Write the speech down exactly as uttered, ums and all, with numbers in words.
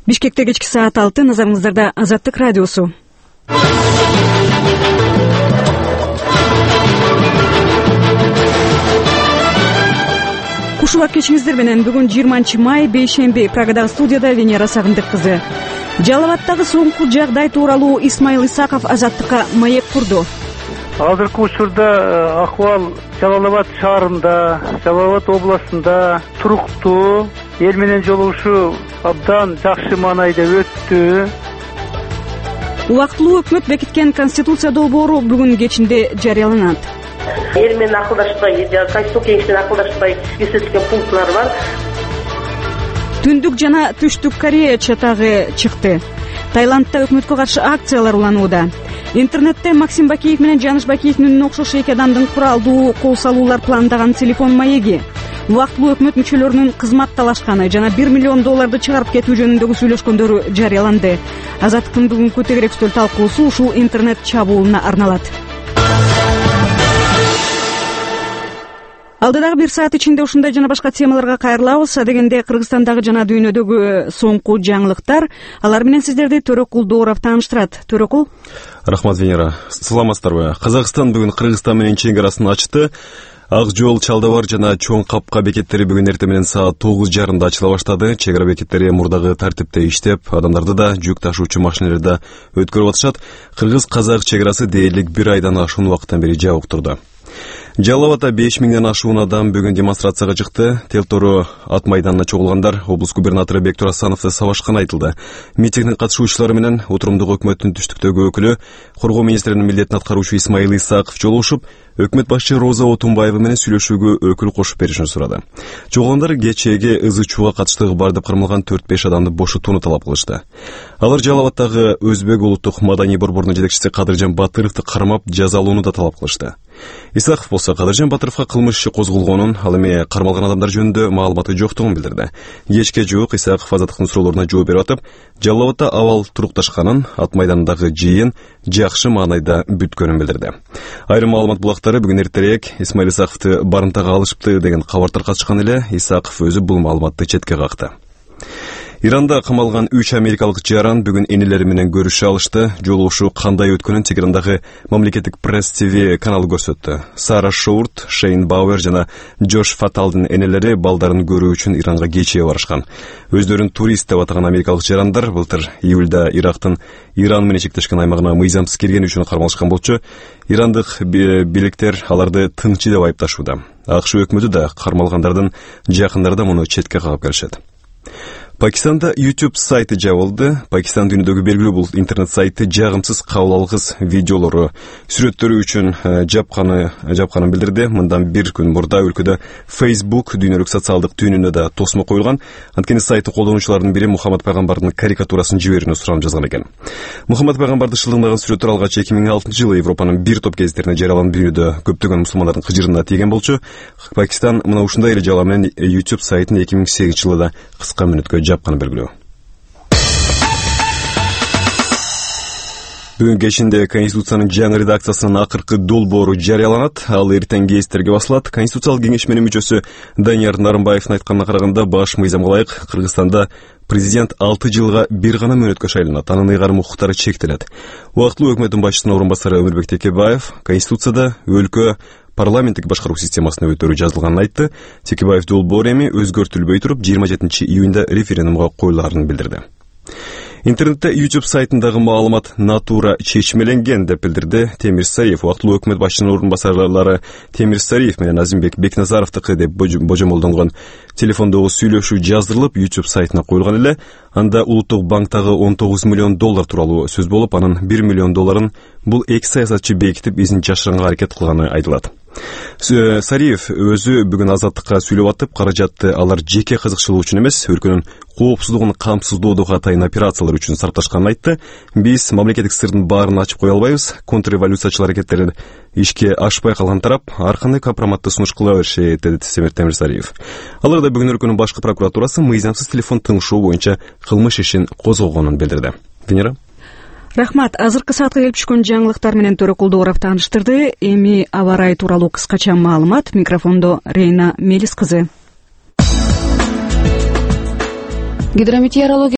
Бишкекте кечки саат алты, назарыңыздарда Азаттык радиосу. Кушулап кечиңиздер менен. Бүгүн жыйырманчы май, бейшемби. Прагадагы студияда Венера Сагындык кызы. Жалал абаддагы соңку жагдай тууралуу Исмаил Исаков Азаттыкка маек курду. Азыркы учурда акыбал Жалал абад шаарында, Жалал абад областында туруктуу, эл менен жолугушуу абдан жакшы маанайда өттү. Убактылуу өкмөт бекиткен Конституция долбоору бүгүн кечинде жарыяланат. Эл менен акылдашпай, Конституция кеңешинен акылдашпай көрсөтүлгөн пунктлар бар. Түндүк жана Түштүк Корея чатагы чыкты. Таиландда өкмөткө каршы акциялар уланууда. Интернетте Максим Бакиев менен Жаныш Бакиевдин үнүнө окшош эки адамдын куралдуу кол салуулар пландаган телефон маеги, убактылуу өкмөт мүчөлөрүнүн кызмат талашканы жана бир миллион долларды чыгарып кетүү жөнүндөгү сүйлөшкөндөрү жарыяланды. Азаттыктын бүгүнкү тегерек стөл талкуусу ушул интернет чабуулуна арналат. Алдыдагы бир саат ичинде ушундай жана башка темаларга кайрылабыз. Адегенде Кыргызстандагы жана дүйнөдөгү соңку жаңылыктар. Алар менен сиздерди Төрөкул Дооров тааныштырат. Төрөкул. Рахмат, Венера. Саламатсыздарбы? Казакстан бүгүн Кыргызстан менен чек арасын ачты. Ак жол, Чалдабар жана Чоң Капка бекеттери бүгүн эртең менен саат тогуз жарымда ачыла баштады. Чек ара бекеттери мурдагы тартипте иштеп, адамдарды да, жүк ташуучу машиналарды да өткөрүп атышат. Кыргыз-казак чек арасы дээрлик бир айдан ашуун убакыттан бери жабык турду. Жалал абадда беш миңден ашуун адам бүгүн демонстрацияга чыкты. Телтору ат майданына чогулгандар облус губернатору Бектур Асановду сабашканы айтылды. Митингдин катышуучулары менен отурумдук өкмөттүн түштүктөгү өкүлү, коргоо министринин милдетин аткаруучу Исмаил Исаков жолугушуп, өкмөт башчы Роза Отунбаева менен сүйлөшүүгө өкүл кошуп беришин сурады. Чогулгандар кечээги ызы чууга катыштыгы бар деп кармалган төрт беш адамды бошотууну талап кылышты. Алар Жалал абаддагы Өзбек улуттук маданий борборунун жетекчиси Кадыржан Батыровду кармап жазалоону да талап кылышты. Исаков болсо Кадыржан Батыровго кылмыш иши козголгонун, ал эми кармалган адамдар жөнүндө маалыматы жоктугун билдирди. Кечке жуук Исаков Азаттыктын суроолоруна жооп берип атып, Жалал абадда абал турукташканын, ат майданындагы жыйын жакшы маанайда бүткөнүн билдирди. Айрым маалымат булактары бүгүн эртерээк Исмаил Исаковду барымтага алышыпты деген кабар таркатышкан эле Исаков өзү бул маалыматты четке какты. Иранда камалган үч америкалык жаран бүгүн энелери менен көрүшө алышты. Жолугушуу кандай өткөнүн Тегерандагы мамлекеттик пресс-ТВ каналы көрсөттү. Сара Шоурт, Шейн Бауэр жана Джош Фаталдын энелери балдарын көрүү үчүн Иранга кечээ барышкан. Өздөрүн турист деп атаган америкалык жарандар былтыр июлда Ирактын Иран менен чектешкен аймагына мыйзамсыз киргени үчүн кармалышкан болчу. Ирандык бийликтер аларды тынчы деп айыпташууда. АКШ өкмөтү да кармалгандардын жакындары да муну четке кагып келишет. Пакистанда YouTube сайты жабылды. Пакистан дүйнөдөгү белгилүү бул интернет сайты жагымсыз кабыл алгыс видеолору, сүрөттөрү үчүн жапканы жапканын билдирди. Мындан бир күн мурда өлкөдө Facebook дүйнөлүк социалдык түйүнүнө да тосмо коюлган. Анткени сайты колдонуучулардын бири Мухаммад пайгамбардын карикатурасын жиберүүнү суранып жазган экен. Мухаммад пайгамбарды шылдыңдаган сүрөттөр алгач эки миң алтынчы жылы Европанын бир топ гезиттерине жарыяланып, дүйнөдө көптөгөн мусулмандардын кыжырына тийген болчу. Пакистан мына ушундай эле жала менен YouTube сайтын эки миң сегизинчи жылда кыска мүнөткө жапканы белгилүү. Бүгүн кечинде Конституциянын жаңы редакциясынын акыркы долбоору жарыяланат. Ал эртең гезиттерге басылат. Конституциялык кеңешменин мүчөсү Данияр Нарымбаевдин айтканына караганда, баш мыйзамга ылайык Кыргызстанда президент алты жылга бир гана мөөнөткө шайланат. Анын ыйгарым укуктары чектелет. Убактылуу өкмөттүн башчысынын орун басары Өмүрбек Текебаев Конституцияда өлкө парламенттик башкаруу системасына өтөрү жазылганын айтты. Текебаев долбоор эми өзгөртүлбөй туруп жыйырма жетинчи июнда референдумга коюларын билдирди. Интернетте YouTube сайтындагы маалымат натура чечмеленген деп билдирди Темир Сариев. Убактылуу өкмөт башчысынын орун басарлары Темир Сариев менен Азимбек Бекназаровдуку деп божомолдонгон телефондогу сүйлөшүү жаздырылып YouTube сайтына коюлган эле. Анда улуттук банктагы он тогуз миллион доллар тууралуу сөз болуп, анын бир миллион долларын бул эки саясатчы бекитип изин жашырганга аракет кылганы айтылат. Сариев өзү бүгүн Азаттыкка сүйлөп атып, каражатты алар жеке кызыкчылык үчүн эмес, өлкөнүн коопсуздугун камсыздоодуга атайын операциялар үчүн сарпташканын айтты. Биз мамлекеттик сырдын баарын ачып кое албайбыз. Контрреволюциячылар аракеттери ишке ашпай калган тарап ар кандай компроматты сунуш кыла беришет, деди Темир Сариев. Алар да бүгүн өлкөнүн башкы прокуратурасы мыйзамсыз телефон тыңшоо боюнча кылмыш ишин козгогонун билдирди. Венера. Рахмат. Азыркы саатка келип түшкөн жаңылыктар менен Төрөкул Дооров тааныштырды. Эми аба ырайы тууралуу кыскача маалымат. Микрофондо Рейна Мелис кызы. Гидрометеорология